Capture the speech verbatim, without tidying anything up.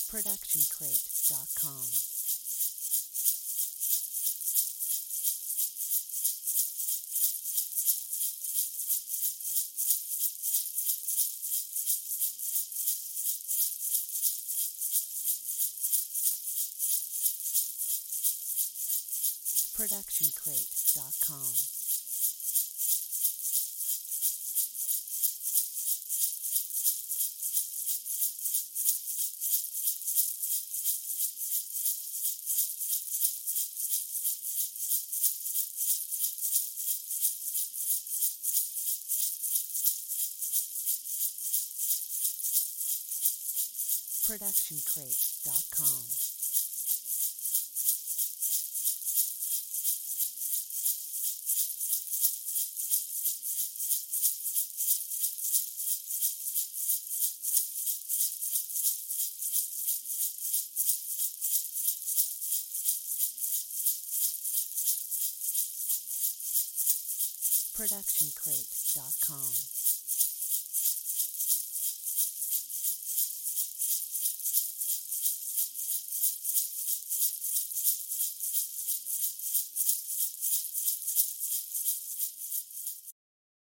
production crate dot com. production crate dot com. production crate dot com. production crate dot com.